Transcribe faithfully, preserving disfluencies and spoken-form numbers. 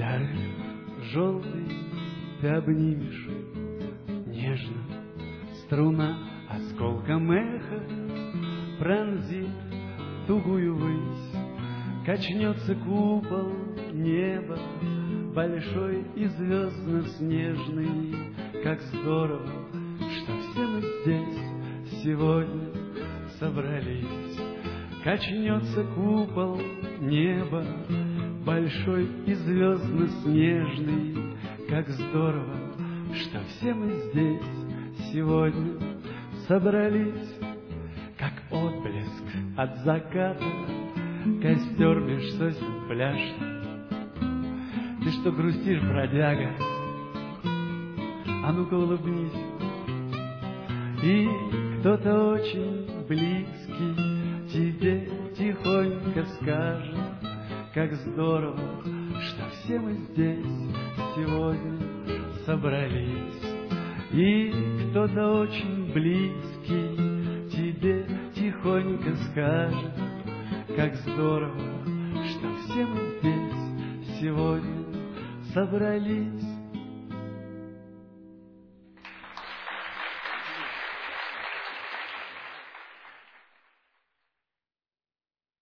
Яры желтый ты обнимешь нежно, струна осколком эха пронзит тугую высь, качнется купол неба большой и звездно-снежный. Как здорово, что все мы здесь сегодня собрались. Качнется купол неба большой и звездно-снежный. Как здорово, что все мы здесь сегодня собрались. Как отблеск от заката костер меж сосен пляшет. Ты что грустишь, бродяга? А ну-ка улыбнись. И кто-то очень близкий тебе тихонько скажет: как здорово, что все мы здесь сегодня собрались. И кто-то очень близкий тебе тихонько скажет: как здорово, что все мы здесь сегодня собрались.